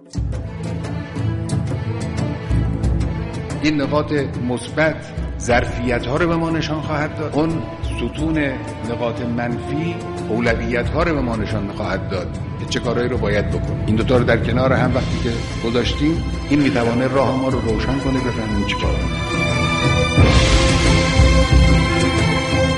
این نقاط مثبت ظرفیت‌ها رو به ما نشان خواهد داد، اون ستون نقاط منفی اولویت‌ها رو به ما نشان خواهد داد که چه کارهایی رو باید بکنیم. این دوتا رو در کنار هم وقتی که گذاشتیم، این میتوانه راه ما رو روشن کنه بفهمیم چی کار کنیم.